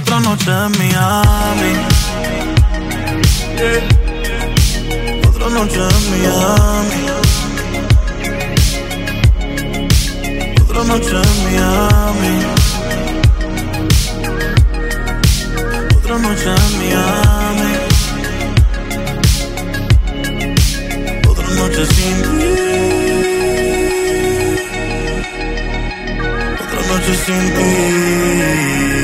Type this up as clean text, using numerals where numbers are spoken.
Otra noche en Miami. Otra noche en Miami. Otra noche en Miami. Otra noche en Miami. Otra noche sin ti. Otra noche sin ti.